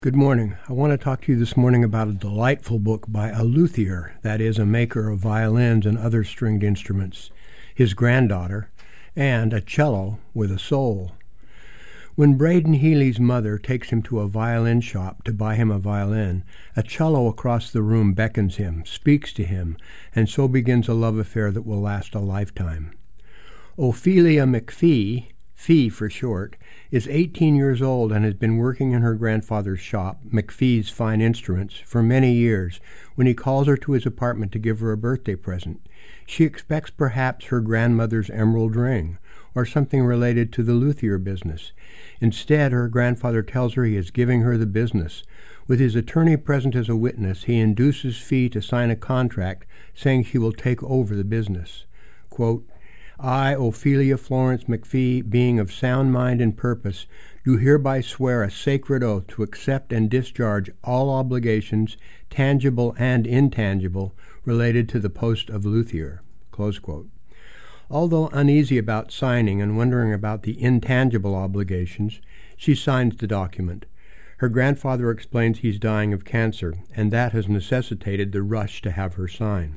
Good morning. I want to talk to you this morning about a delightful book by a luthier, that is, a maker of violins and other stringed instruments, his granddaughter, and a cello with a soul. When Braden Healy's mother takes him to a violin shop to buy him a violin, a cello across the room beckons him, speaks to him, and so begins a love affair that will last a lifetime. Ophelia McPhee, Fee for short, is 18 years old and has been working in her grandfather's shop, McPhee's Fine Instruments, for many years when he calls her to his apartment to give her a birthday present. She expects perhaps her grandmother's emerald ring, or something related to the luthier business. Instead, her grandfather tells her he is giving her the business. With his attorney present as a witness, he induces Fee to sign a contract saying she will take over the business. Quote, I, Ophelia Florence McPhee, being of sound mind and purpose, do hereby swear a sacred oath to accept and discharge all obligations, tangible and intangible, related to the post of luthier. Close quote. Although uneasy about signing and wondering about the intangible obligations, she signs the document. Her grandfather explains he's dying of cancer, and that has necessitated the rush to have her sign.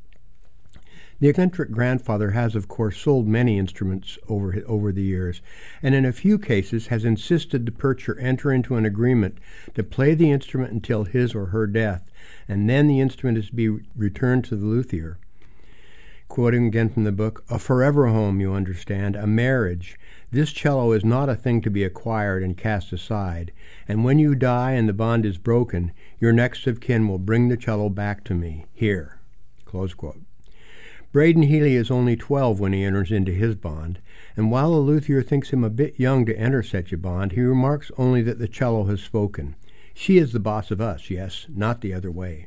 The eccentric grandfather has, of course, sold many instruments over the years, and in a few cases has insisted the purchaser enter into an agreement to play the instrument until his or her death, and then the instrument is to be returned to the luthier. Quoting again from the book, a forever home, you understand, a marriage. This cello is not a thing to be acquired and cast aside, and when you die and the bond is broken, your next of kin will bring the cello back to me, here. Close quote. Braden Healy is only 12 when he enters into his bond, and while the luthier thinks him a bit young to enter such a bond, he remarks only that the cello has spoken. She is the boss of us, yes, not the other way.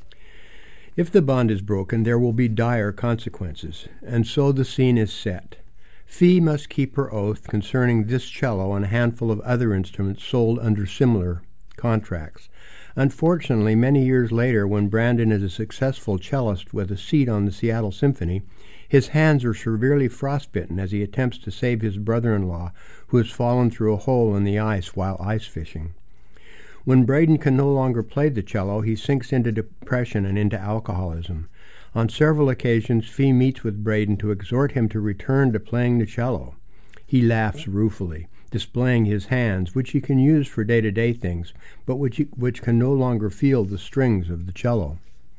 If the bond is broken, there will be dire consequences, and so the scene is set. Fee must keep her oath concerning this cello and a handful of other instruments sold under similar contracts. Unfortunately, many years later, when Brandon is a successful cellist with a seat on the Seattle Symphony, his hands are severely frostbitten as he attempts to save his brother-in-law, who has fallen through a hole in the ice while ice fishing. When Braden can no longer play the cello, he sinks into depression and into alcoholism. On several occasions, Fee meets with Braden to exhort him to return to playing the cello. He laughs ruefully, displaying his hands, which he can use for day-to-day things, but which can no longer feel the strings of the cello.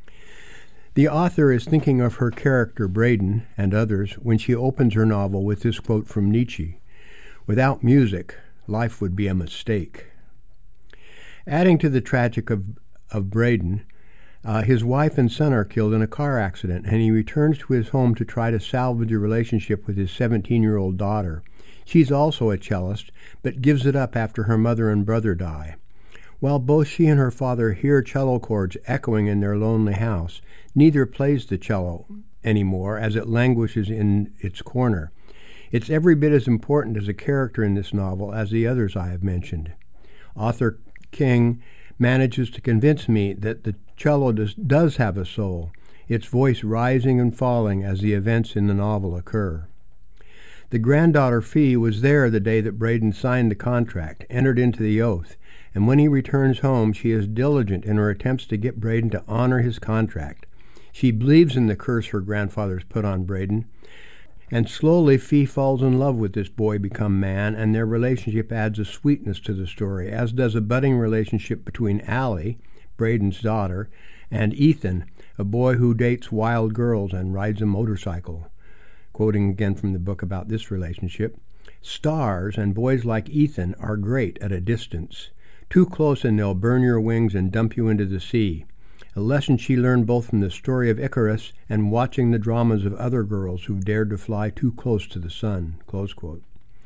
The author is thinking of her character, Braden, and others, when she opens her novel with this quote from Nietzsche, "Without music, life would be a mistake." Adding to the tragic of Braden, his wife and son are killed in a car accident, and he returns to his home to try to salvage a relationship with his 17-year-old daughter. She's also a cellist, but gives it up after her mother and brother die. While both she and her father hear cello chords echoing in their lonely house, neither plays the cello anymore as it languishes in its corner. It's every bit as important as a character in this novel as the others I have mentioned. Author King manages to convince me that the cello does have a soul, its voice rising and falling as the events in the novel occur. The granddaughter Fee was there the day that Braden signed the contract, entered into the oath, and when he returns home, she is diligent in her attempts to get Braden to honor his contract. She believes in the curse her grandfather's put on Braden, and slowly Fee falls in love with this boy become man, and their relationship adds a sweetness to the story, as does a budding relationship between Allie, Braden's daughter, and Ethan, a boy who dates wild girls and rides a motorcycle. Quoting again from the book about this relationship, "Stars and boys like Ethan are great at a distance. Too close and they'll burn your wings and dump you into the sea. A lesson she learned both from the story of Icarus and watching the dramas of other girls who've dared to fly too close to the sun." Close quote.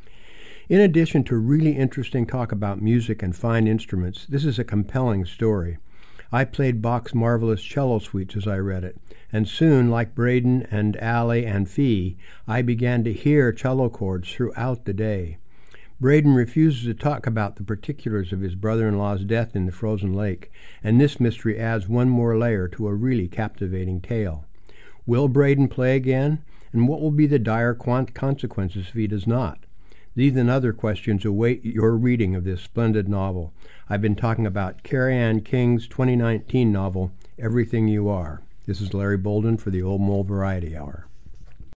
In addition to really interesting talk about music and fine instruments, this is a compelling story. I played Bach's marvelous cello suites as I read it, and soon, like Braden and Allie and Fee, I began to hear cello chords throughout the day. Braden refuses to talk about the particulars of his brother-in-law's death in the frozen lake, and this mystery adds one more layer to a really captivating tale. Will Braden play again, and what will be the dire consequences if he does not? These and other questions await your reading of this splendid novel. I've been talking about Carrie Ann King's 2019 novel, Everything You Are. This is Larry Bolden for the Old Mole Variety Hour.